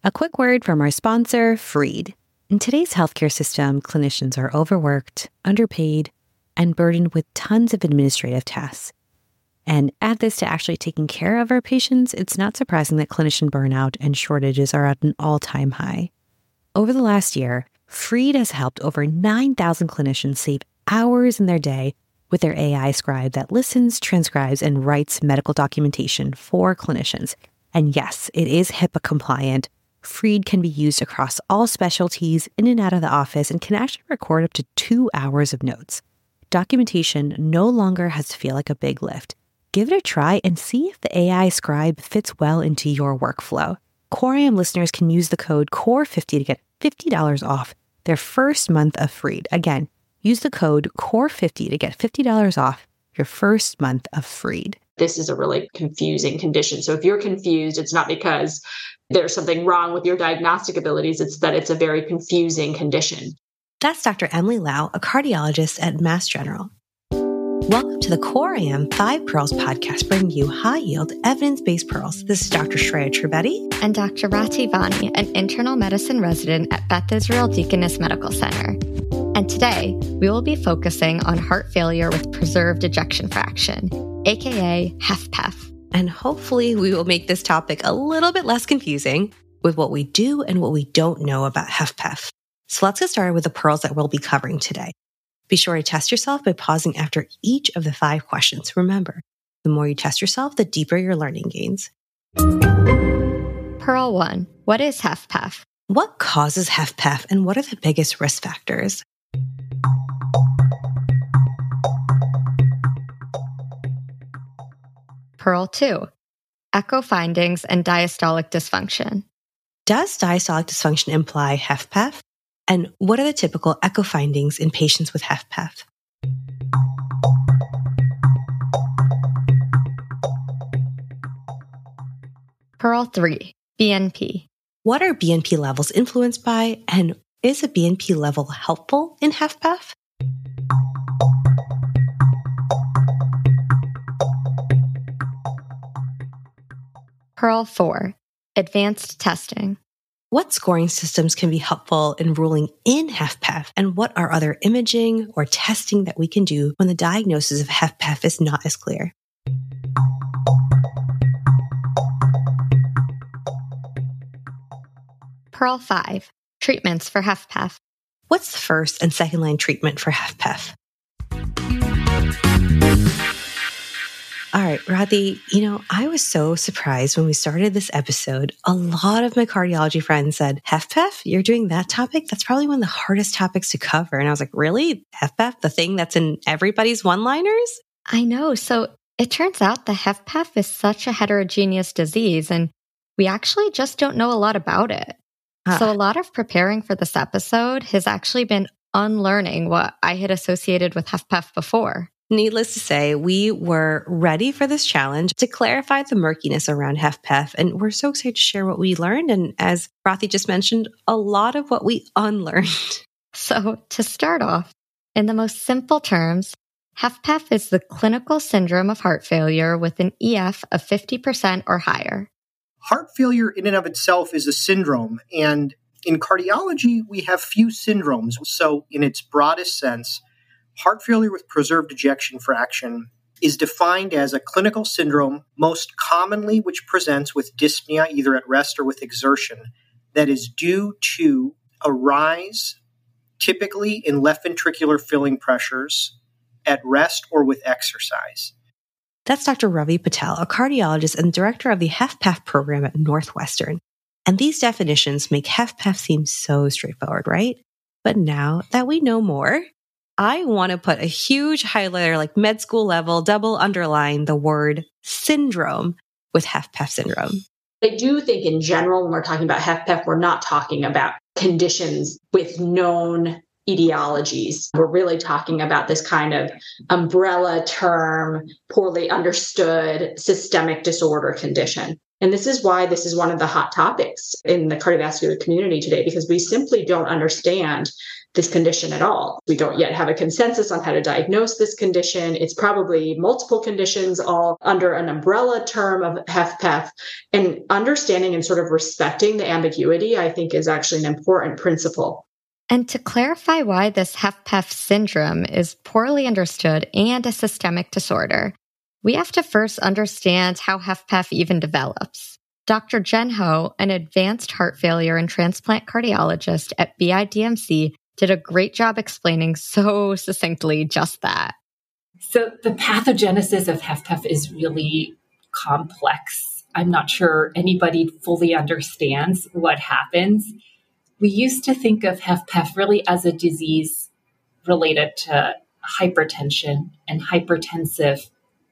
A quick word from our sponsor, Freed. In today's healthcare system, clinicians are overworked, underpaid, and burdened with tons of administrative tasks. And add this to actually taking care of our patients, it's not surprising that clinician burnout and shortages are at an all-time high. Over the last year, Freed has helped over 9,000 clinicians save hours in their day with their AI scribe that listens, transcribes, and writes medical documentation for clinicians. And yes, it is HIPAA compliant. Freed can be used across all specialties in and out of the office and can actually record up to 2 hours of notes. Documentation no longer has to feel like a big lift. Give it a try and see if the AI scribe fits well into your workflow. Core IM listeners can use the code CORE50 to get $50 off their first month of Freed. Again, use the code CORE50 to get $50 off your first month of Freed. This is a really confusing condition. So if you're confused, it's not because there's something wrong with your diagnostic abilities. It's that it's a very confusing condition. That's Dr. Emily Lau, a cardiologist at Mass General. Welcome to the Core IM 5 Pearls podcast, bringing you high-yield, evidence-based pearls. This is Dr. Shreya Trivedi. And Dr. Rati Vani, an internal medicine resident at Beth Israel Deaconess Medical Center. And today, we will be focusing on heart failure with preserved ejection fraction, aka HFpEF. And hopefully we will make this topic a little bit less confusing with what we do and what we don't know about HFpEF. So let's get started with the pearls that we'll be covering today. Be sure to test yourself by pausing after each of the 5 questions. Remember, the more you test yourself, the deeper your learning gains. Pearl 1. What is HFpEF? What causes HFpEF and what are the biggest risk factors? Pearl 2. Echo findings and diastolic dysfunction. Does diastolic dysfunction imply HFpEF? And what are the typical echo findings in patients with HFpEF? Pearl 3. BNP. What are BNP levels influenced by, and is a BNP level helpful in HFpEF? Pearl 4. Advanced testing. What scoring systems can be helpful in ruling in HFpEF, and what are other imaging or testing that we can do when the diagnosis of HFpEF is not as clear? Pearl 5. Treatments for HFpEF. What's the first and second line treatment for HFpEF? All right, Radhi, I was so surprised when we started this episode. A lot of my cardiology friends said, HFpEF, you're doing that topic? That's probably one of the hardest topics to cover. And I was like, really? HFpEF, the thing that's in everybody's one-liners? I know. So it turns out the HFpEF is such a heterogeneous disease, and we actually just don't know a lot about it. So a lot of preparing for this episode has actually been unlearning what I had associated with HFpEF before. Needless to say, we were ready for this challenge to clarify the murkiness around HFpEF, and we're so excited to share what we learned. And as Rati just mentioned, a lot of what we unlearned. So to start off, in the most simple terms, HFpEF is the clinical syndrome of heart failure with an EF of 50% or higher. Heart failure in and of itself is a syndrome, and in cardiology, we have few syndromes. So in its broadest sense, heart failure with preserved ejection fraction is defined as a clinical syndrome, most commonly which presents with dyspnea either at rest or with exertion, that is due to a rise, typically in left ventricular filling pressures, at rest or with exercise. That's Dr. Ravi Patel, a cardiologist and director of the HFpEF program at Northwestern. And these definitions make HFpEF seem so straightforward, right? But now that we know more, I want to put a huge highlighter, like med school level, double underline the word syndrome with HFpEF syndrome. I do think in general, when we're talking about HFpEF, we're not talking about conditions with known etiologies. We're really talking about this kind of umbrella term, poorly understood systemic disorder condition. And this is why this is one of the hot topics in the cardiovascular community today, because we simply don't understand this condition at all. We don't yet have a consensus on how to diagnose this condition. It's probably multiple conditions all under an umbrella term of HFpEF. And understanding and sort of respecting the ambiguity, I think, is actually an important principle. And to clarify why this HFpEF syndrome is poorly understood and a systemic disorder, we have to first understand how HFpEF even develops. Dr. Jen Ho, an advanced heart failure and transplant cardiologist at BIDMC, did a great job explaining so succinctly just that. So the pathogenesis of HFpEF is really complex. I'm not sure anybody fully understands what happens. We used to think of HFpEF really as a disease related to hypertension and hypertensive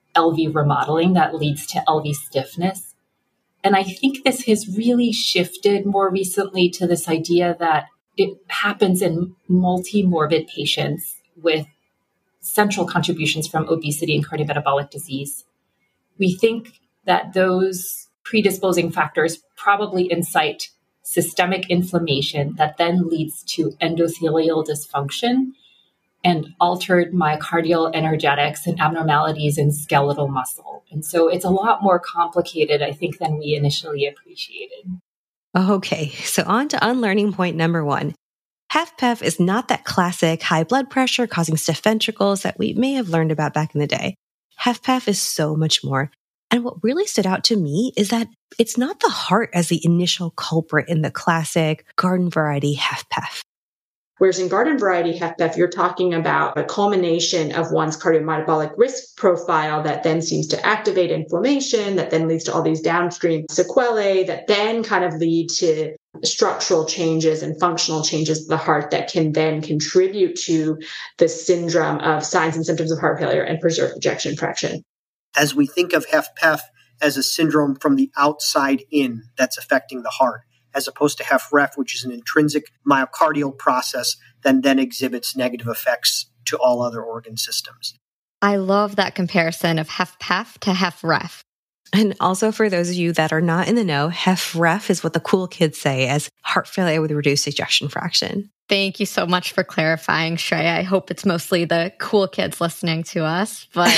LV remodeling that leads to LV stiffness. And I think this has really shifted more recently to this idea that it happens in multi-morbid patients with central contributions from obesity and cardiometabolic disease. We think that those predisposing factors probably incite systemic inflammation that then leads to endothelial dysfunction and altered myocardial energetics and abnormalities in skeletal muscle. And so it's a lot more complicated, I think, than we initially appreciated. Okay, so on to unlearning point number 1. HFpEF is not that classic high blood pressure causing stiff ventricles that we may have learned about back in the day. HFpEF is so much more. And what really stood out to me is that it's not the heart as the initial culprit in the classic garden variety HFpEF. Whereas in garden variety HFpEF, you're talking about a culmination of one's cardiometabolic risk profile that then seems to activate inflammation, that then leads to all these downstream sequelae that then kind of lead to structural changes and functional changes of the heart that can then contribute to the syndrome of signs and symptoms of heart failure and preserved ejection fraction. As we think of HFpEF as a syndrome from the outside in that's affecting the heart, as opposed to HFrEF, which is an intrinsic myocardial process that then exhibits negative effects to all other organ systems. I love that comparison of HFpEF to HFrEF. And also for those of you that are not in the know, HFrEF is what the cool kids say as heart failure with reduced ejection fraction. Thank you so much for clarifying, Shreya. I hope it's mostly the cool kids listening to us, but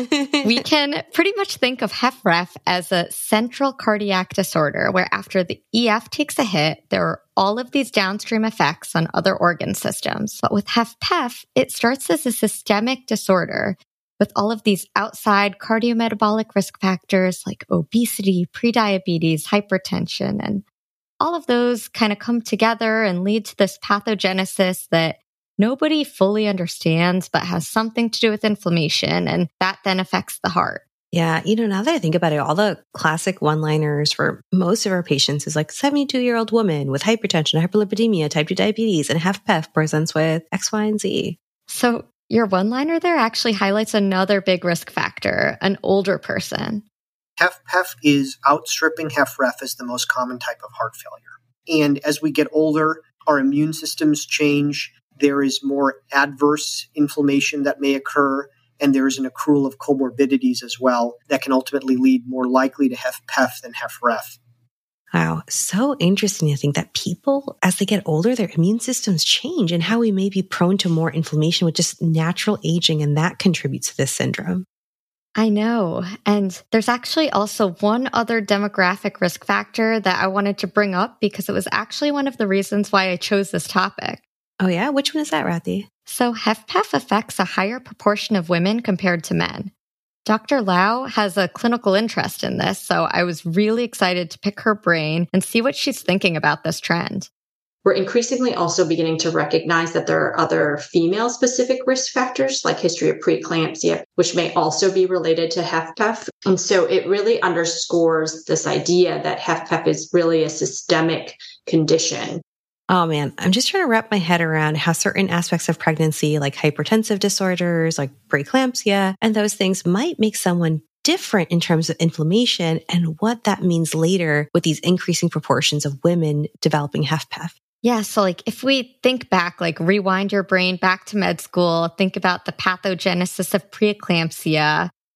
we can pretty much think of HFrEF as a central cardiac disorder where after the EF takes a hit, there are all of these downstream effects on other organ systems. But with HFpEF, it starts as a systemic disorder with all of these outside cardiometabolic risk factors like obesity, prediabetes, hypertension, and all of those kind of come together and lead to this pathogenesis that nobody fully understands, but has something to do with inflammation. And that then affects the heart. Yeah. Now that I think about it, all the classic one-liners for most of our patients is like 72-year-old woman with hypertension, hyperlipidemia, type 2 diabetes, and HFpEF presents with X, Y, and Z. So your one-liner there actually highlights another big risk factor, an older person. HFpEF is outstripping HFrEF as the most common type of heart failure. And as we get older, our immune systems change. There is more adverse inflammation that may occur, and there is an accrual of comorbidities as well that can ultimately lead more likely to HFpEF than HFrEF. Wow, so interesting to think that people, as they get older, their immune systems change and how we may be prone to more inflammation with just natural aging, and that contributes to this syndrome. I know. And there's actually also one other demographic risk factor that I wanted to bring up because it was actually one of the reasons why I chose this topic. Oh yeah? Which one is that, Rathi? So HFpEF affects a higher proportion of women compared to men. Dr. Lau has a clinical interest in this, so I was really excited to pick her brain and see what she's thinking about this trend. We're increasingly also beginning to recognize that there are other female-specific risk factors like history of preeclampsia, which may also be related to HFpEF. And so it really underscores this idea that HFpEF is really a systemic condition. Oh man, I'm just trying to wrap my head around how certain aspects of pregnancy, like hypertensive disorders, like preeclampsia, and those things might make someone different in terms of inflammation and what that means later with these increasing proportions of women developing HFpEF. Yeah, so if we think back, rewind your brain back to med school, think about the pathogenesis of preeclampsia.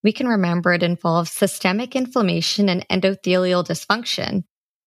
we can remember it involves systemic inflammation and endothelial dysfunction.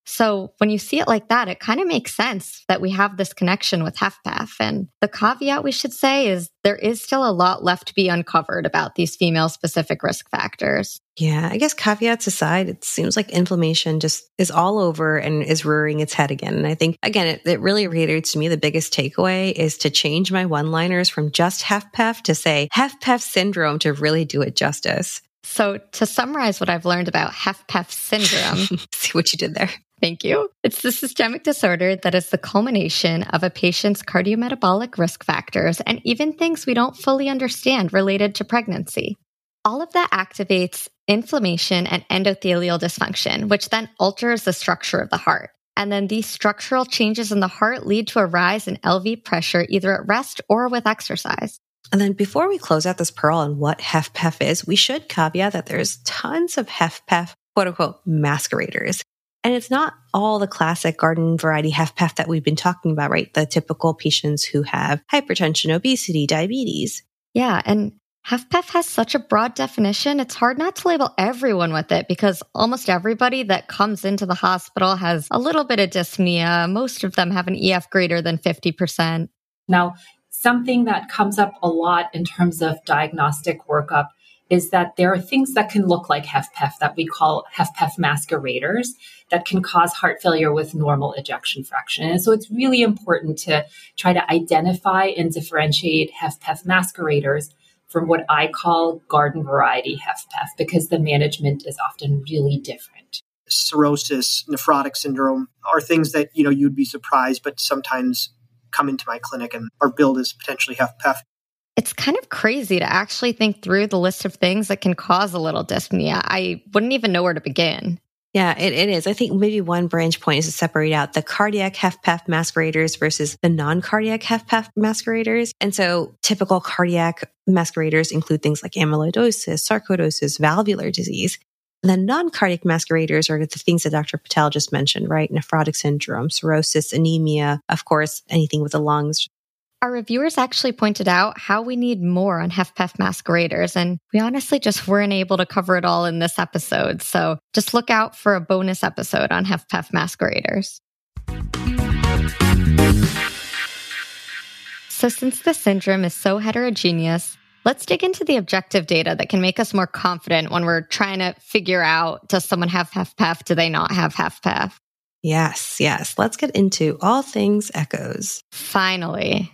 So when you see it like that, it kind of makes sense that we have this connection with HFpEF. And the caveat we should say is there is still a lot left to be uncovered about these female-specific risk factors. Yeah, I guess caveats aside, it seems like inflammation just is all over and is rearing its head again. And I think, again, it really reiterates to me the biggest takeaway is to change my one-liners from just HFpEF to say HFpEF syndrome to really do it justice. So to summarize what I've learned about HFpEF syndrome... See what you did there. Thank you. It's the systemic disorder that is the culmination of a patient's cardiometabolic risk factors and even things we don't fully understand related to pregnancy. All of that activates inflammation and endothelial dysfunction, which then alters the structure of the heart. And then these structural changes in the heart lead to a rise in LV pressure either at rest or with exercise. And then before we close out this pearl on what HFpEF is, we should caveat that there's tons of HFpEF, quote unquote, masqueraders. And it's not all the classic garden variety HFpEF that we've been talking about, right? The typical patients who have hypertension, obesity, diabetes. Yeah, and HFpEF has such a broad definition, it's hard not to label everyone with it because almost everybody that comes into the hospital has a little bit of dyspnea. Most of them have an EF greater than 50%. Now, something that comes up a lot in terms of diagnostic workup is that there are things that can look like HFpEF that we call HFpEF masqueraders that can cause heart failure with normal ejection fraction. And so it's really important to try to identify and differentiate HFpEF masqueraders from what I call garden variety HFpEF because the management is often really different. Cirrhosis, nephrotic syndrome are things that, you'd be surprised, but sometimes come into my clinic and are billed as potentially HFpEF. It's kind of crazy to actually think through the list of things that can cause a little dyspnea. I wouldn't even know where to begin. Yeah, it is. I think maybe one branch point is to separate out the cardiac HFpEF masqueraders versus the non-cardiac HFpEF masqueraders. And so typical cardiac masqueraders include things like amyloidosis, sarcoidosis, valvular disease. And then non-cardiac masqueraders are the things that Dr. Patel just mentioned, right? Nephrotic syndrome, cirrhosis, anemia, of course, anything with the lungs. Our reviewers actually pointed out how we need more on HFpEF masqueraders, and we honestly just weren't able to cover it all in this episode. So just look out for a bonus episode on HFpEF masqueraders. So since the syndrome is so heterogeneous, let's dig into the objective data that can make us more confident when we're trying to figure out, does someone have HFpEF? Do they not have HFpEF? Yes. Let's get into all things echoes. Finally.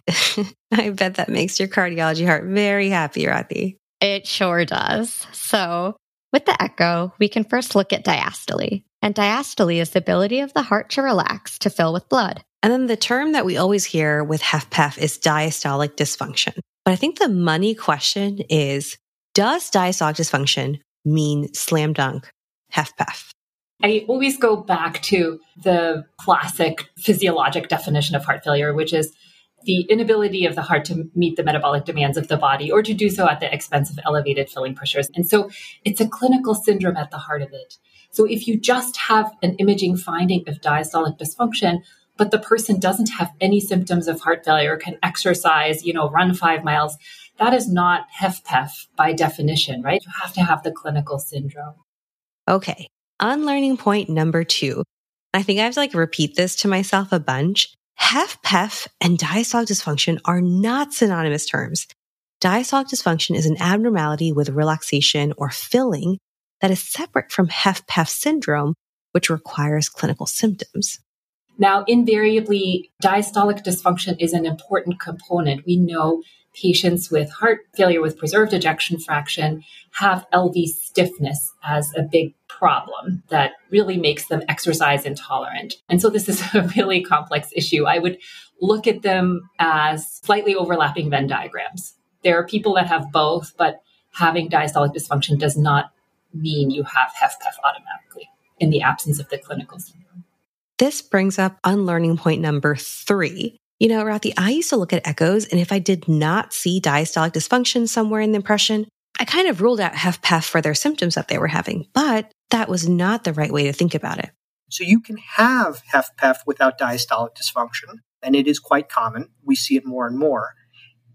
I bet that makes your cardiology heart very happy, Rathi. It sure does. So with the echo, we can first look at diastole. And diastole is the ability of the heart to relax, to fill with blood. And then the term that we always hear with HFpEF is diastolic dysfunction. But I think the money question is, does diastolic dysfunction mean slam dunk HFpEF? I always go back to the classic physiologic definition of heart failure, which is the inability of the heart to meet the metabolic demands of the body or to do so at the expense of elevated filling pressures. And so it's a clinical syndrome at the heart of it. So if you just have an imaging finding of diastolic dysfunction, but the person doesn't have any symptoms of heart failure, can exercise, run 5 miles, that is not HFpEF by definition, right? You have to have the clinical syndrome. Okay. Unlearning point number 2. I think I have to repeat this to myself a bunch. HFpEF and diastolic dysfunction are not synonymous terms. Diastolic dysfunction is an abnormality with relaxation or filling that is separate from HFpEF syndrome, which requires clinical symptoms. Now, invariably, diastolic dysfunction is an important component. We know patients with heart failure with preserved ejection fraction have LV stiffness as a big problem that really makes them exercise intolerant. And so this is a really complex issue. I would look at them as slightly overlapping Venn diagrams. There are people that have both, but having diastolic dysfunction does not mean you have HFpEF automatically in the absence of the clinical syndrome. This brings up unlearning point number 3. Rathi, I used to look at echoes, and if I did not see diastolic dysfunction somewhere in the impression, I kind of ruled out HFpEF for their symptoms that they were having, but that was not the right way to think about it. So you can have HFpEF without diastolic dysfunction, and it is quite common. We see it more and more.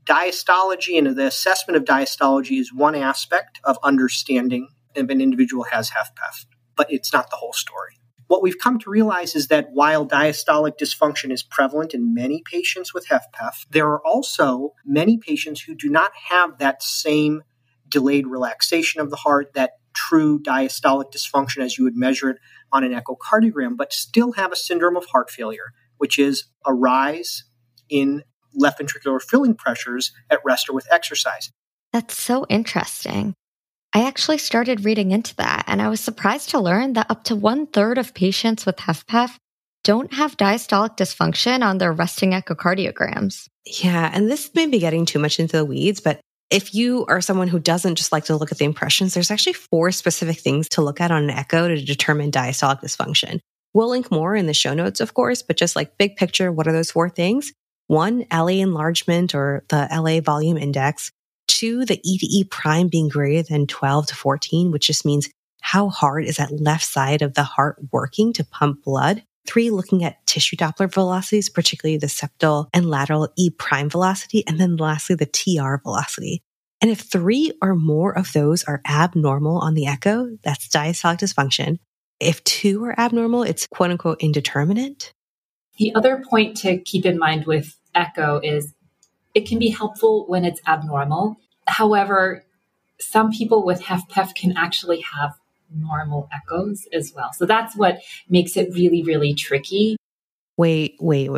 diastology and the assessment of diastology is one aspect of understanding if an individual has HFpEF, but it's not the whole story. What we've come to realize is that while diastolic dysfunction is prevalent in many patients with HFpEF, there are also many patients who do not have that same delayed relaxation of the heart, that true diastolic dysfunction as you would measure it on an echocardiogram, but still have a syndrome of heart failure, which is a rise in left ventricular filling pressures at rest or with exercise. That's so interesting. I actually started reading into that, and I was surprised to learn that up to 1/3 of patients with HFpEF don't have diastolic dysfunction on their resting echocardiograms. Yeah, and this may be getting too much into the weeds, but if you are someone who doesn't just like to look at the impressions, there's actually 4 specific things to look at on an echo to determine diastolic dysfunction. We'll link more in the show notes, of course, but just like big picture, what are those 4 things? 1, LA enlargement or the LA volume index. 2, the E to E prime being greater than 12 to 14, which just means how hard is that left side of the heart working to pump blood. 3, looking at tissue Doppler velocities, particularly the septal and lateral E prime velocity. And then lastly, the TR velocity. And if 3 or more of those are abnormal on the echo, that's diastolic dysfunction. If 2 are abnormal, it's quote unquote indeterminate. The other point to keep in mind with echo is it can be helpful when it's abnormal. However, some people with HFpEF can actually have normal echoes as well. So that's what makes it really, really tricky. Wait.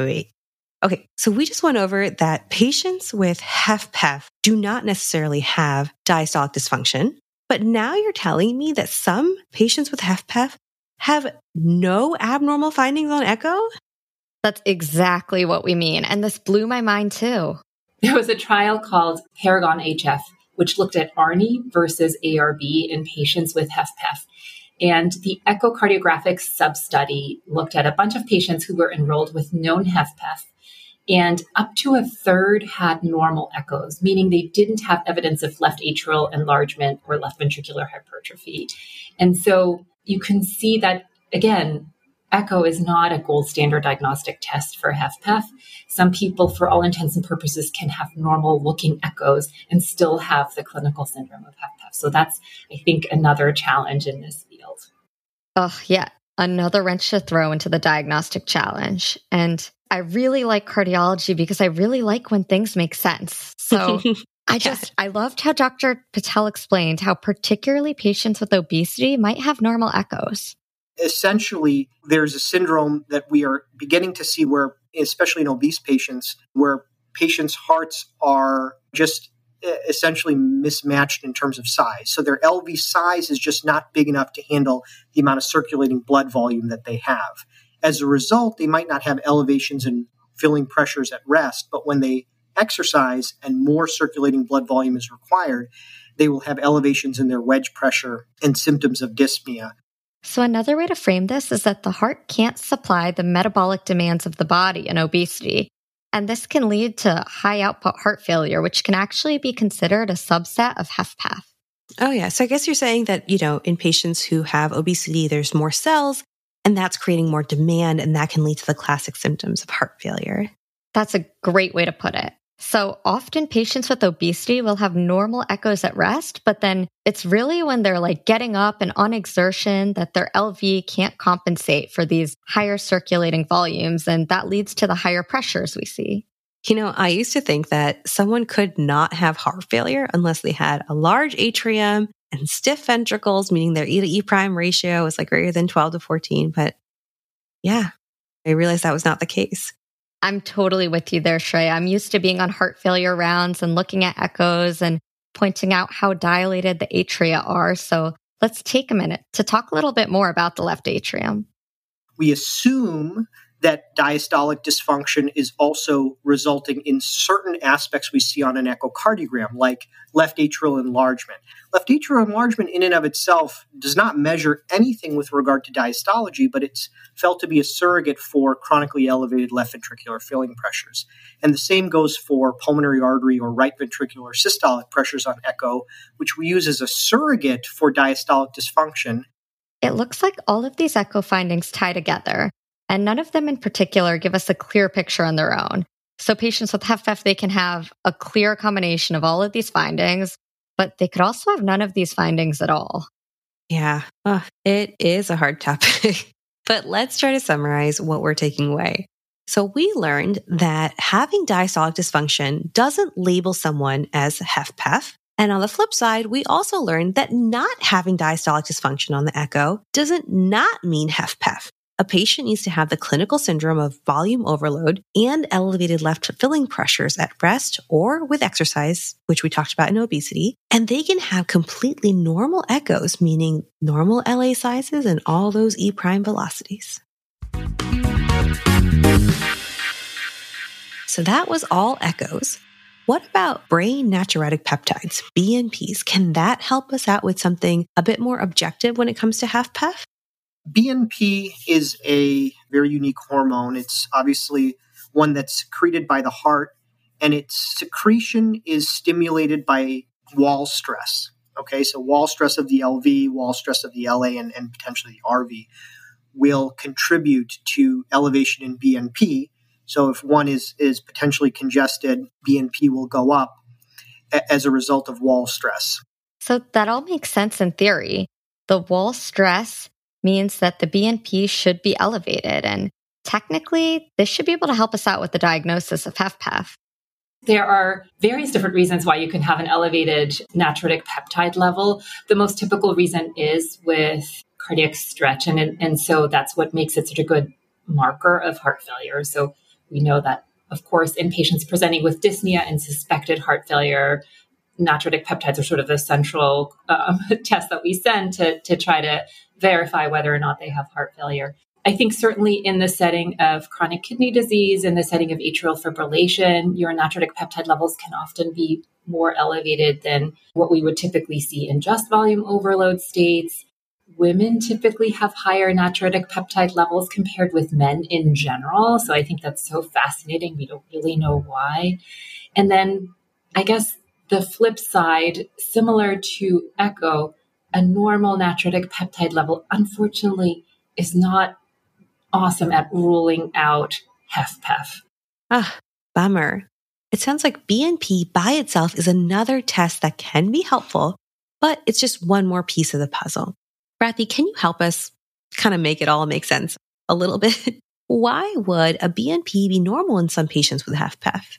Okay, so we just went over that patients with HFpEF do not necessarily have diastolic dysfunction, but now you're telling me that some patients with HFpEF have no abnormal findings on echo? That's exactly what we mean. And this blew my mind too. There was a trial called Paragon-HF, which looked at ARNI versus ARB in patients with HFpEF. And the echocardiographic sub-study looked at a bunch of patients who were enrolled with known HFpEF, and up to 1/3 had normal echoes, meaning they didn't have evidence of left atrial enlargement or left ventricular hypertrophy. And so you can see that, again, echo is not a gold standard diagnostic test for HFpEF. Some people, for all intents and purposes, can have normal looking echoes and still have the clinical syndrome of HFpEF. So that's, I think, another challenge in this field. Oh, yeah. Another wrench to throw into the diagnostic challenge. And I really like cardiology because I really like when things make sense. So I loved how Dr. Patel explained how particularly patients with obesity might have normal echoes. Essentially, there's a syndrome that we are beginning to see where, especially in obese patients, where patients' hearts are just essentially mismatched in terms of size. So their LV size is just not big enough to handle the amount of circulating blood volume that they have. As a result, they might not have elevations in filling pressures at rest, but when they exercise and more circulating blood volume is required, they will have elevations in their wedge pressure and symptoms of dyspnea. So another way to frame this is that the heart can't supply the metabolic demands of the body in obesity. And this can lead to high output heart failure, which can actually be considered a subset of HFpEF. Oh, yeah. So I guess you're saying that, in patients who have obesity, there's more cells and that's creating more demand, and that can lead to the classic symptoms of heart failure. That's a great way to put it. So often patients with obesity will have normal echoes at rest, but then it's really when they're getting up and on exertion that their LV can't compensate for these higher circulating volumes, and that leads to the higher pressures we see. I used to think that someone could not have heart failure unless they had a large atrium and stiff ventricles, meaning their E to E prime ratio was greater than 12 to 14. But yeah, I realized that was not the case. I'm totally with you there, Shreya. I'm used to being on heart failure rounds and looking at echoes and pointing out how dilated the atria are. So let's take a minute to talk a little bit more about the left atrium. We assume that diastolic dysfunction is also resulting in certain aspects we see on an echocardiogram, like left atrial enlargement. Left atrial enlargement in and of itself does not measure anything with regard to diastology, but it's felt to be a surrogate for chronically elevated left ventricular filling pressures. And the same goes for pulmonary artery or right ventricular systolic pressures on echo, which we use as a surrogate for diastolic dysfunction. It looks like all of these echo findings tie together, and none of them in particular give us a clear picture on their own. So patients with HFpEF, they can have a clear combination of all of these findings, but they could also have none of these findings at all. Yeah, it is a hard topic. But let's try to summarize what we're taking away. So we learned that having diastolic dysfunction doesn't label someone as HFpEF. And on the flip side, we also learned that not having diastolic dysfunction on the echo doesn't not mean HFpEF. A patient needs to have the clinical syndrome of volume overload and elevated left filling pressures at rest or with exercise, which we talked about in obesity. And they can have completely normal echoes, meaning normal LA sizes and all those E' velocities. So that was all echoes. What about brain natriuretic peptides, BNPs? Can that help us out with something a bit more objective when it comes to HFpEF? BNP is a very unique hormone. It's obviously one that's secreted by the heart, and its secretion is stimulated by wall stress. Okay, so wall stress of the LV, wall stress of the LA, and potentially the RV will contribute to elevation in BNP. So if one is potentially congested, BNP will go up as a result of wall stress. So that all makes sense in theory. The wall stress means that the BNP should be elevated, and technically, this should be able to help us out with the diagnosis of HFpEF. There are various different reasons why you can have an elevated natriuretic peptide level. The most typical reason is with cardiac stretch, and so that's what makes it such a good marker of heart failure. So we know that, of course, in patients presenting with dyspnea and suspected heart failure, natriuretic peptides are sort of the central test that we send to try to verify whether or not they have heart failure. I think certainly in the setting of chronic kidney disease, in the setting of atrial fibrillation, your natriuretic peptide levels can often be more elevated than what we would typically see in just volume overload states. Women typically have higher natriuretic peptide levels compared with men in general. So I think that's so fascinating. We don't really know why. And then I guess the flip side, similar to echo, a normal natriuretic peptide level, unfortunately, is not awesome at ruling out HFpEF. Bummer. It sounds like BNP by itself is another test that can be helpful, but it's just one more piece of the puzzle. Brathy, can you help us kind of make it all make sense a little bit? Why would a BNP be normal in some patients with HFpEF?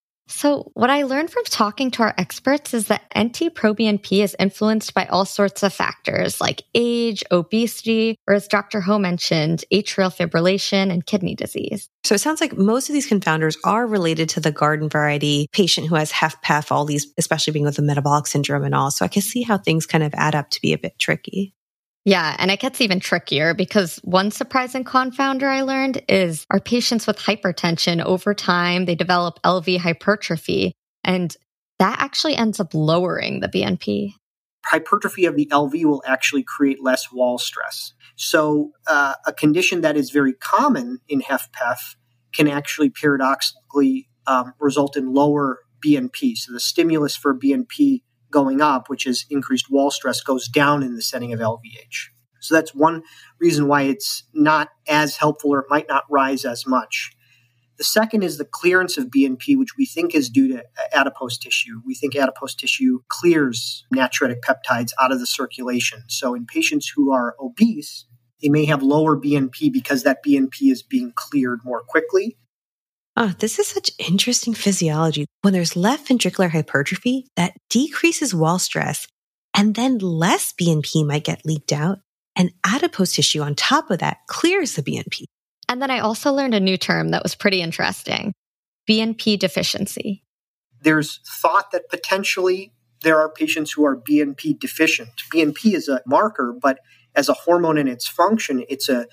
So what I learned from talking to our experts is that NT-proBNP is influenced by all sorts of factors like age, obesity, or as Dr. Ho mentioned, atrial fibrillation and kidney disease. So it sounds like most of these confounders are related to the garden variety patient who has HFpEF, all these, especially being with the metabolic syndrome and all. So I can see how things kind of add up to be a bit tricky. Yeah, and it gets even trickier because one surprising confounder I learned is our patients with hypertension over time, they develop LV hypertrophy, and that actually ends up lowering the BNP. Hypertrophy of the LV will actually create less wall stress. So a condition that is very common in HFpEF can actually paradoxically result in lower BNP. So the stimulus for BNP going up, which is increased wall stress, goes down in the setting of LVH. So that's one reason why it's not as helpful, or it might not rise as much. The second is the clearance of BNP, which we think is due to adipose tissue. We think adipose tissue clears natriuretic peptides out of the circulation. So in patients who are obese, they may have lower BNP because that BNP is being cleared more quickly. Oh, this is such interesting physiology. When there's left ventricular hypertrophy, that decreases wall stress, and then less BNP might get leaked out, and adipose tissue on top of that clears the BNP. And then I also learned a new term that was pretty interesting, BNP deficiency. There's thought that potentially there are patients who are BNP deficient. BNP is a marker, but as a hormone in its function, it's a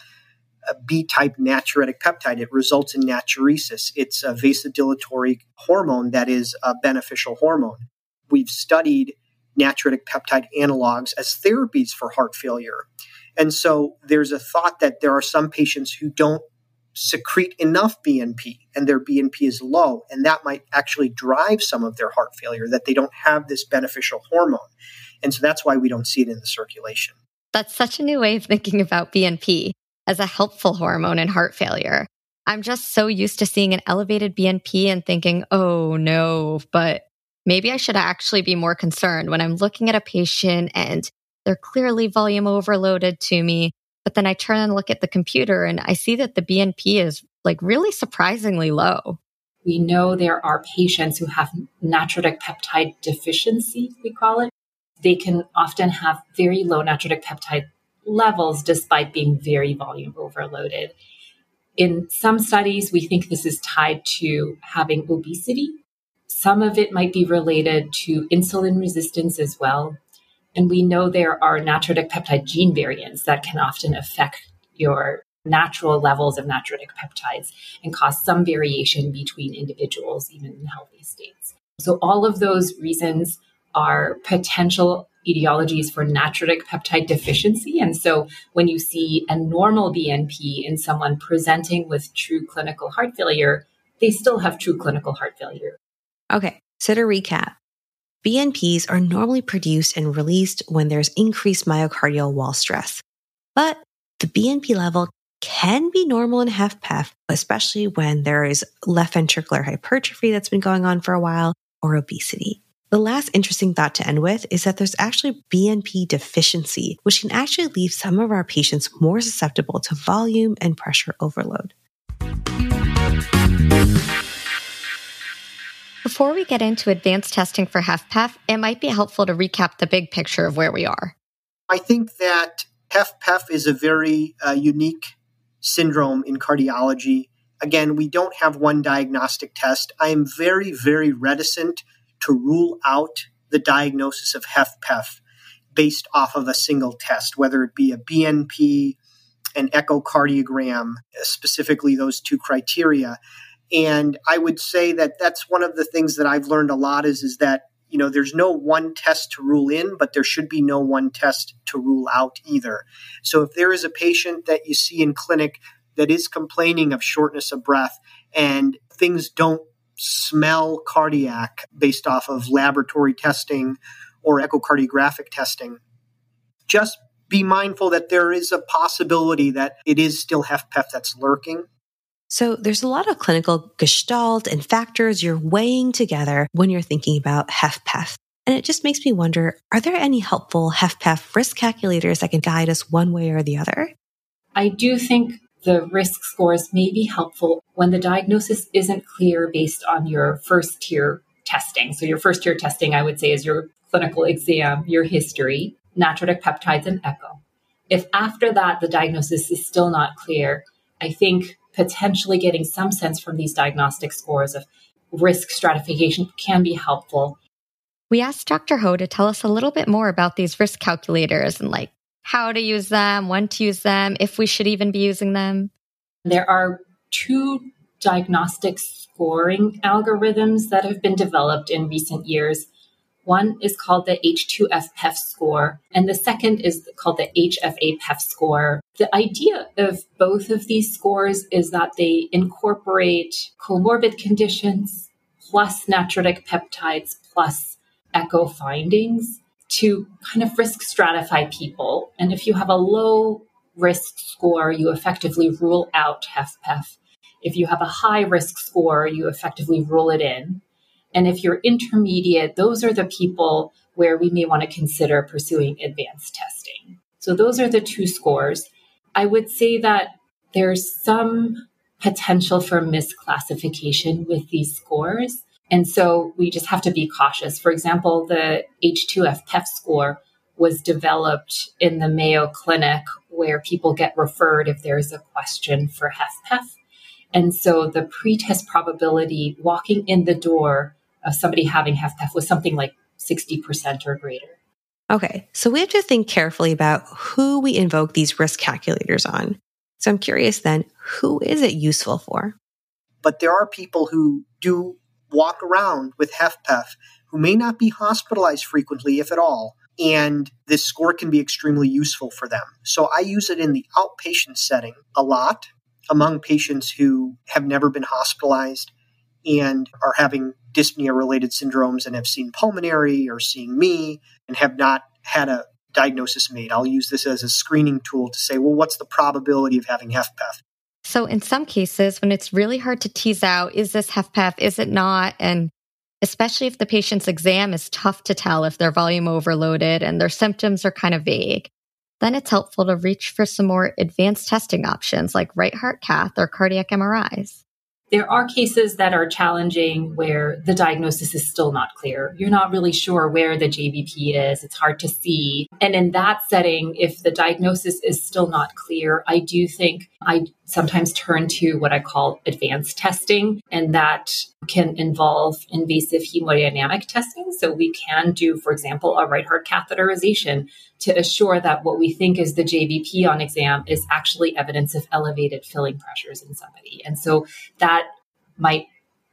B-type natriuretic peptide. It results in natriuresis. It's a vasodilatory hormone that is a beneficial hormone. We've studied natriuretic peptide analogs as therapies for heart failure. And so there's a thought that there are some patients who don't secrete enough BNP and their BNP is low, and that might actually drive some of their heart failure, that they don't have this beneficial hormone. And so that's why we don't see it in the circulation. That's such a new way of thinking about BNP as a helpful hormone in heart failure. I'm just so used to seeing an elevated BNP and thinking, oh no, but maybe I should actually be more concerned when I'm looking at a patient and they're clearly volume overloaded to me. But then I turn and look at the computer and I see that the BNP is like really surprisingly low. We know there are patients who have natriuretic peptide deficiency, we call it. They can often have very low natriuretic peptide levels despite being very volume overloaded. In some studies, we think this is tied to having obesity. Some of it might be related to insulin resistance as well. And we know there are natriuretic peptide gene variants that can often affect your natural levels of natriuretic peptides and cause some variation between individuals, even in healthy states. So all of those reasons are potential etiologies for natriuretic peptide deficiency. And so when you see a normal BNP in someone presenting with true clinical heart failure, they still have true clinical heart failure. Okay, so to recap, BNPs are normally produced and released when there's increased myocardial wall stress. But the BNP level can be normal in HFpEF, especially when there is left ventricular hypertrophy that's been going on for a while or obesity. The last interesting thought to end with is that there's actually BNP deficiency, which can actually leave some of our patients more susceptible to volume and pressure overload. Before we get into advanced testing for HFpEF, it might be helpful to recap the big picture of where we are. I think that HFpEF is a very unique syndrome in cardiology. Again, we don't have one diagnostic test. I am very, very reticent to rule out the diagnosis of HFpEF based off of a single test, whether it be a BNP, an echocardiogram, specifically those two criteria. And I would say that that's one of the things that I've learned a lot is that, you know, there's no one test to rule in, but there should be no one test to rule out either. So if there is a patient that you see in clinic that is complaining of shortness of breath and things don't smell cardiac based off of laboratory testing or echocardiographic testing, just be mindful that there is a possibility that it is still HFpEF that's lurking. So there's a lot of clinical gestalt and factors you're weighing together when you're thinking about HFpEF. And it just makes me wonder, are there any helpful HFpEF risk calculators that can guide us one way or the other? I do think the risk scores may be helpful when the diagnosis isn't clear based on your first tier testing. So your first tier testing, I would say, is your clinical exam, your history, natriuretic peptides, and echo. If after that the diagnosis is still not clear, I think potentially getting some sense from these diagnostic scores of risk stratification can be helpful. We asked Dr. Ho to tell us a little bit more about these risk calculators and how to use them, when to use them, if we should even be using them. There are two diagnostic scoring algorithms that have been developed in recent years. One is called the H2FPEF score, and the second is called the HFA-PEF score. The idea of both of these scores is that they incorporate comorbid conditions plus natriuretic peptides plus echo findings to kind of risk stratify people. And if you have a low risk score, you effectively rule out HFpEF. If you have a high risk score, you effectively rule it in. And if you're intermediate, those are the people where we may want to consider pursuing advanced testing. So those are the two scores. I would say that there's some potential for misclassification with these scores. And so we just have to be cautious. For example, the H2FPEF score was developed in the Mayo Clinic where people get referred if there's a question for HFpEF. And so the pretest probability walking in the door of somebody having HFpEF was something like 60% or greater. Okay, so we have to think carefully about who we invoke these risk calculators on. So I'm curious then, who is it useful for? But there are people who do walk around with HFpEF who may not be hospitalized frequently, if at all, and this score can be extremely useful for them. So I use it in the outpatient setting a lot among patients who have never been hospitalized and are having dyspnea-related syndromes and have seen pulmonary or seeing me and have not had a diagnosis made. I'll use this as a screening tool to say, well, what's the probability of having HFpEF? So in some cases, when it's really hard to tease out, is this HFpEF, is it not? And especially if the patient's exam is tough to tell if they're volume overloaded and their symptoms are kind of vague, then it's helpful to reach for some more advanced testing options like right heart cath or cardiac MRIs. There are cases that are challenging where the diagnosis is still not clear. You're not really sure where the JVP is. It's hard to see. And in that setting, if the diagnosis is still not clear, I do think I sometimes turn to what I call advanced testing, and that can involve invasive hemodynamic testing. So we can do, for example, a right heart catheterization to assure that what we think is the JVP on exam is actually evidence of elevated filling pressures in somebody. And so that might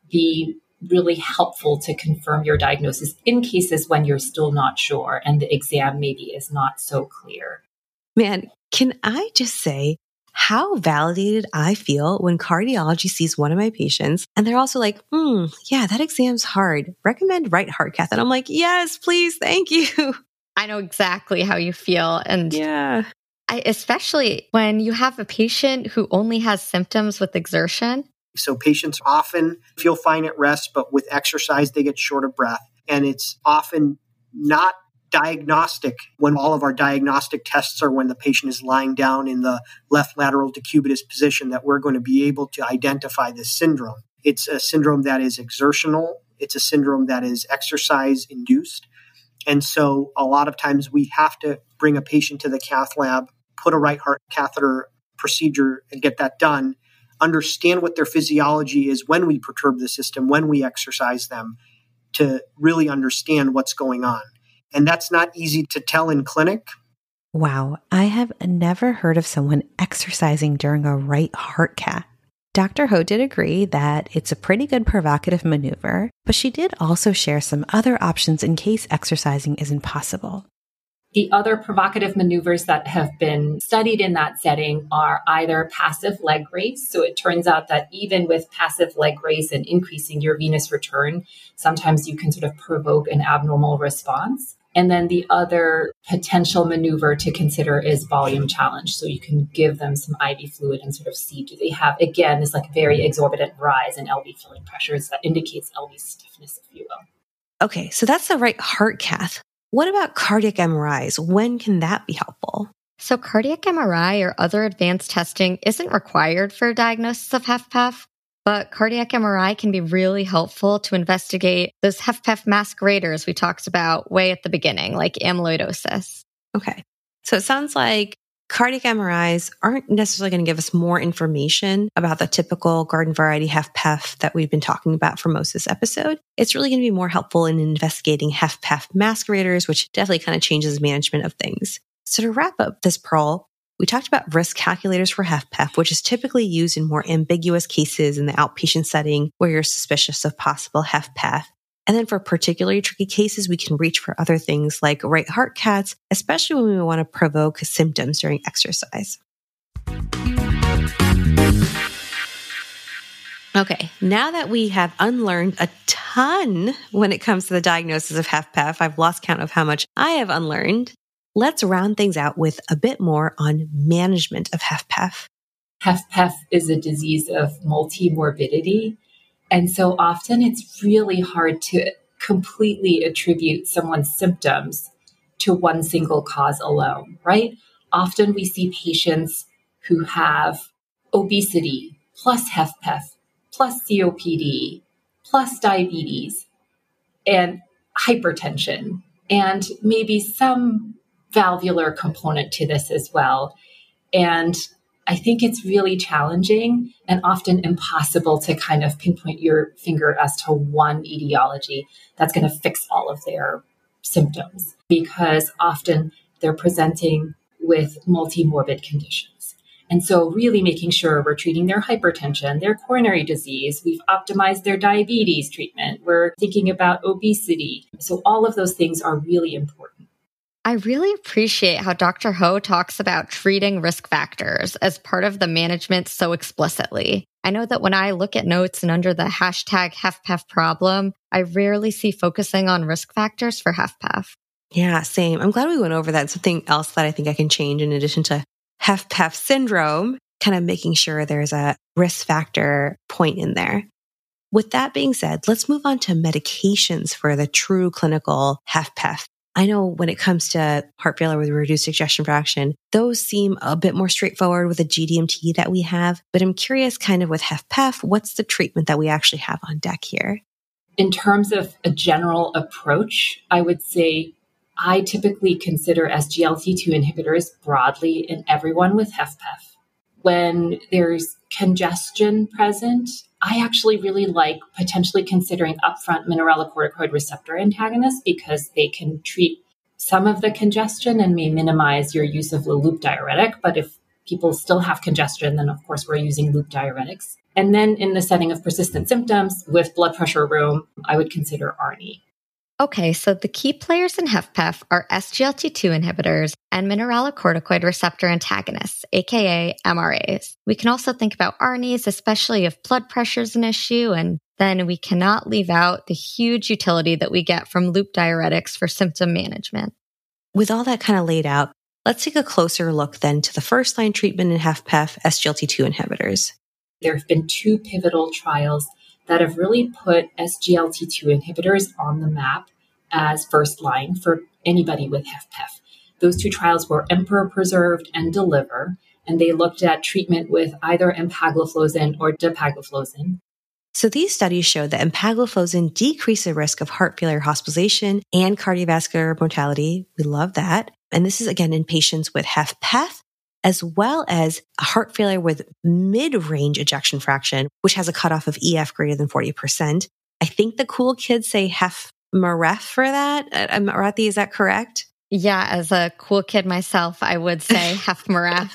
be really helpful to confirm your diagnosis in cases when you're still not sure and the exam maybe is not so clear. Man, can I just say how validated I feel when cardiology sees one of my patients and they're also like, yeah, that exam's hard. Recommend right heart cath. And I'm like, yes, please. Thank you. I know exactly how you feel. And yeah, especially when you have a patient who only has symptoms with exertion. So patients often feel fine at rest, but with exercise, they get short of breath. And it's often not diagnostic when all of our diagnostic tests are when the patient is lying down in the left lateral decubitus position that we're going to be able to identify this syndrome. It's a syndrome that is exertional. It's a syndrome that is exercise induced. And so a lot of times we have to bring a patient to the cath lab, put a right heart catheter procedure and get that done, understand what their physiology is when we perturb the system, when we exercise them, to really understand what's going on. And that's not easy to tell in clinic. Wow, I have never heard of someone exercising during a right heart cath. Dr. Ho did agree that it's a pretty good provocative maneuver, but she did also share some other options in case exercising isn't possible. The other provocative maneuvers that have been studied in that setting are either passive leg raise. So it turns out that even with passive leg raise and increasing your venous return, sometimes you can sort of provoke an abnormal response. And then the other potential maneuver to consider is volume challenge. So you can give them some IV fluid and sort of see, do they have, again, this like very exorbitant rise in LV filling pressures that indicates LV stiffness, if you will. Okay, so that's the right heart cath. What about cardiac MRIs? When can that be helpful? So cardiac MRI or other advanced testing isn't required for a diagnosis of HFpEF, but cardiac MRI can be really helpful to investigate those HFpEF masqueraders we talked about way at the beginning, like amyloidosis. Okay, so it sounds like cardiac MRIs aren't necessarily going to give us more information about the typical garden variety HFpEF that we've been talking about for most of this episode. It's really going to be more helpful in investigating HFpEF masqueraders, which definitely kind of changes management of things. So to wrap up this, Pearl, we talked about risk calculators for HFpEF, which is typically used in more ambiguous cases in the outpatient setting where you're suspicious of possible HFpEF. And then for particularly tricky cases, we can reach for other things like right heart caths, especially when we want to provoke symptoms during exercise. Okay, now that we have unlearned a ton when it comes to the diagnosis of HFpEF, I've lost count of how much I have unlearned. Let's round things out with a bit more on management of HFpEF. HFpEF is a disease of multimorbidity. And so often it's really hard to completely attribute someone's symptoms to one single cause alone, right? Often we see patients who have obesity plus HFpEF plus COPD plus diabetes and hypertension and maybe some valvular component to this as well. And I think it's really challenging and often impossible to kind of pinpoint your finger as to one etiology that's going to fix all of their symptoms, because often they're presenting with multimorbid conditions. And so really making sure we're treating their hypertension, their coronary disease, we've optimized their diabetes treatment, we're thinking about obesity. So all of those things are really important. I really appreciate how Dr. Ho talks about treating risk factors as part of the management so explicitly. I know that when I look at notes and under the hashtag HFpEF problem, I rarely see focusing on risk factors for HFpEF. Yeah, same. I'm glad we went over that. Something else that I think I can change in addition to HFpEF syndrome kind of making sure there's a risk factor point in there. With that being said, let's move on to medications for the true clinical HFpEF. I know when it comes to heart failure with reduced ejection fraction, those seem a bit more straightforward with the GDMT that we have. But I'm curious kind of with HFpEF, what's the treatment that we actually have on deck here? In terms of a general approach, I would say I typically consider SGLT2 inhibitors broadly in everyone with HFpEF. When there's congestion present, I actually really like potentially considering upfront mineralocorticoid receptor antagonists because they can treat some of the congestion and may minimize your use of the loop diuretic. But if people still have congestion, then of course we're using loop diuretics. And then in the setting of persistent symptoms with blood pressure room, I would consider ARNI. Okay, so the key players in HFpEF are SGLT2 inhibitors and mineralocorticoid receptor antagonists, aka MRAs. We can also think about ARNIs, especially if blood pressure is an issue, and then we cannot leave out the huge utility that we get from loop diuretics for symptom management. With all that kind of laid out, let's take a closer look then to the first-line treatment in HFpEF, SGLT2 inhibitors. There have been 2 pivotal trials that have really put SGLT2 inhibitors on the map as first line for anybody with HFpEF. Those 2 trials were Emperor Preserved and Deliver, and they looked at treatment with either empagliflozin or dapagliflozin. So these studies showed that empagliflozin decreased the risk of heart failure hospitalization and cardiovascular mortality. We love that. And this is again in patients with HFpEF, as well as heart failure with mid-range ejection fraction, which has a cutoff of EF greater than 40%. I think the cool kids say HFmrEF for that. Arathi, is that correct? Yeah, as a cool kid myself, I would say HFmrEF.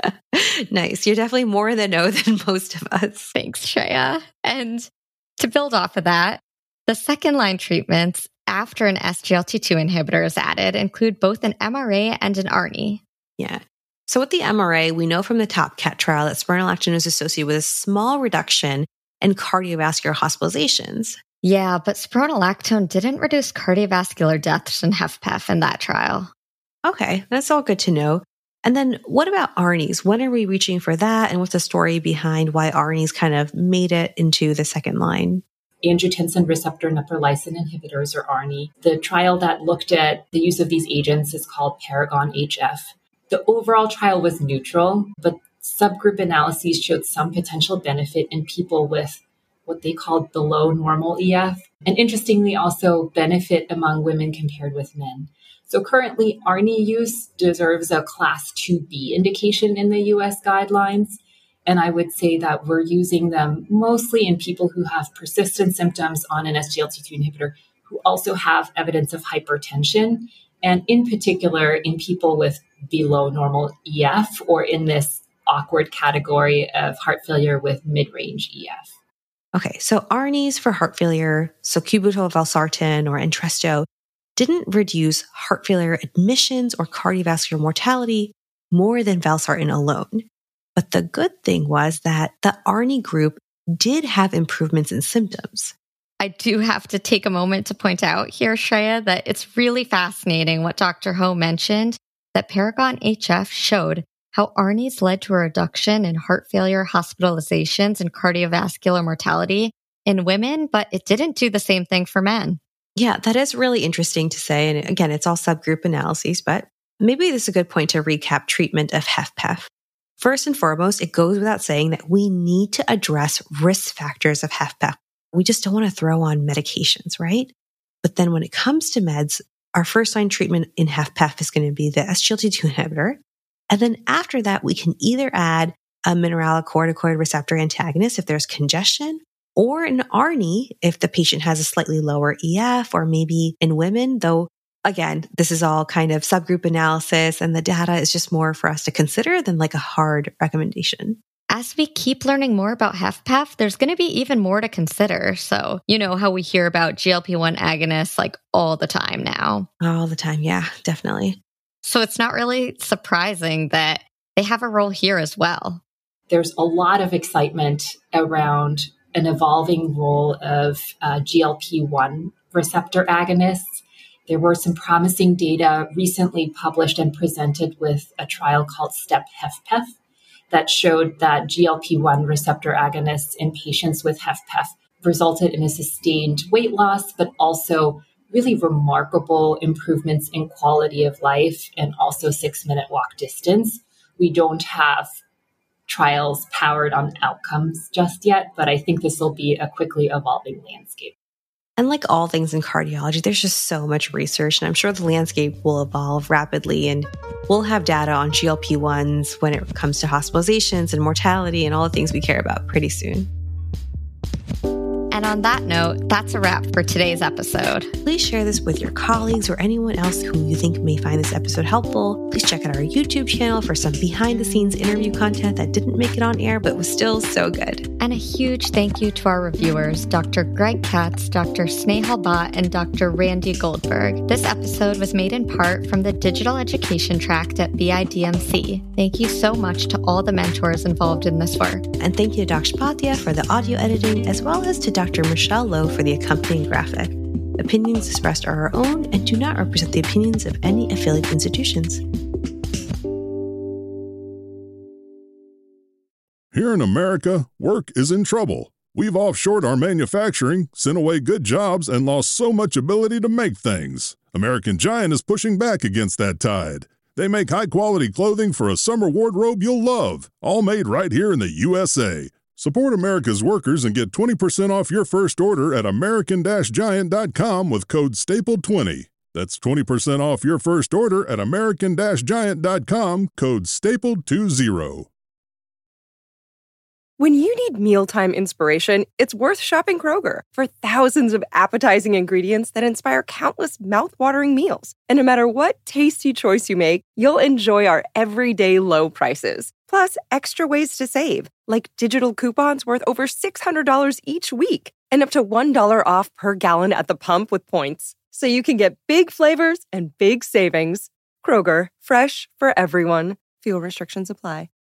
Nice. You're definitely more in the know than most of us. Thanks, Shreya. And to build off of that, the second-line treatments after an SGLT2 inhibitor is added include both an MRA and an ARNI. Yeah. So with the MRA, we know from the TOPCAT trial that spironolactone is associated with a small reduction in cardiovascular hospitalizations. Yeah, but spironolactone didn't reduce cardiovascular deaths in HFpEF in that trial. Okay, that's all good to know. And then what about ARNIs? When are we reaching for that? And what's the story behind why ARNIs kind of made it into the second line? Angiotensin receptor neprilysin inhibitors, or ARNI. The trial that looked at the use of these agents is called Paragon-HF. The overall trial was neutral, but subgroup analyses showed some potential benefit in people with what they called below normal EF, and interestingly also benefit among women compared with men. So currently, ARNI use deserves a Class 2B indication in the US guidelines, and I would say that we're using them mostly in people who have persistent symptoms on an SGLT2 inhibitor who also have evidence of hypertension, and in particular in people with below normal EF or in this awkward category of heart failure with mid-range EF. Okay, so ARNIs for heart failure, so sacubitril valsartan or Entresto, didn't reduce heart failure admissions or cardiovascular mortality more than valsartan alone. But the good thing was that the ARNI group did have improvements in symptoms. I do have to take a moment to point out here, Shreya, that it's really fascinating what Dr. Ho mentioned, that Paragon-HF showed how ARNIs led to a reduction in heart failure hospitalizations and cardiovascular mortality in women, but it didn't do the same thing for men. Yeah, that is really interesting to say. And again, it's all subgroup analyses, but maybe this is a good point to recap treatment of HFpEF. First and foremost, it goes without saying that we need to address risk factors of HFpEF. We just don't want to throw on medications, right? But then when it comes to meds, our first line treatment in HFpEF is going to be the SGLT2 inhibitor. And then after that, we can either add a mineralocorticoid receptor antagonist if there's congestion, or an ARNI if the patient has a slightly lower EF, or maybe in women, though, again, this is all kind of subgroup analysis and the data is just more for us to consider than like a hard recommendation. As we keep learning more about HFpEF, there's going to be even more to consider. So, you know how we hear about GLP-1 agonists like all the time now. All the time. Yeah, definitely. So it's not really surprising that they have a role here as well. There's a lot of excitement around an evolving role of GLP-1 receptor agonists. There were some promising data recently published and presented with a trial called STEP-HFpEF. that showed that GLP-1 receptor agonists in patients with HFpEF resulted in a sustained weight loss, but also really remarkable improvements in quality of life and also 6-minute walk distance. We don't have trials powered on outcomes just yet, but I think this will be a quickly evolving landscape. And like all things in cardiology, there's just so much research, and I'm sure the landscape will evolve rapidly, and we'll have data on GLP-1s when it comes to hospitalizations and mortality and all the things we care about pretty soon. And on that note, that's a wrap for today's episode. Please share this with your colleagues or anyone else who you think may find this episode helpful. Please check out our YouTube channel for some behind-the-scenes interview content that didn't make it on air but was still so good. And a huge thank you to our reviewers, Dr. Greg Katz, Dr. Snehal Bhatt, and Dr. Randy Goldberg. This episode was made in part from the Digital Education Tract at BIDMC. Thank you so much to all the mentors involved in this work. And thank you to Dr. Bhatia for the audio editing, as well as to Dr. Michelle Lowe for the accompanying graphic. Opinions expressed are our own and do not represent the opinions of any affiliate institutions. Here in America, work is in trouble. We've offshored our manufacturing, sent away good jobs, and lost so much ability to make things. American Giant is pushing back against that tide. They make high-quality clothing for a summer wardrobe you'll love, all made right here in the USA. Support America's workers and get 20% off your first order at American-Giant.com with code STAPLE20. That's 20% off your first order at American-Giant.com, code STAPLE20. When you need mealtime inspiration, it's worth shopping Kroger for thousands of appetizing ingredients that inspire countless mouth-watering meals. And no matter what tasty choice you make, you'll enjoy our everyday low prices. Plus, extra ways to save, like digital coupons worth over $600 each week and up to $1 off per gallon at the pump with points. So you can get big flavors and big savings. Kroger, fresh for everyone. Fuel restrictions apply.